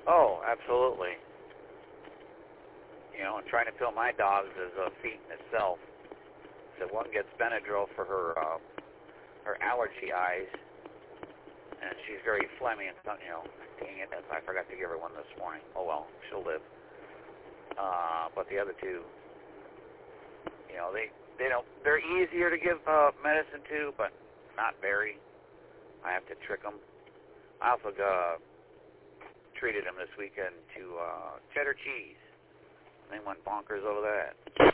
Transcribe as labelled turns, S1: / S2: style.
S1: Oh, absolutely. You know, and trying to fill my dogs is a feat in itself. So one gets Benadryl for her allergy eyes, and she's very phlegmy and you know, dang it, I forgot to give her one this morning. Oh well, she'll live. But the other two, you know, they're easier to give medicine to, but not very. I have to trick them. I also treated them this weekend to cheddar cheese. They went bonkers over that.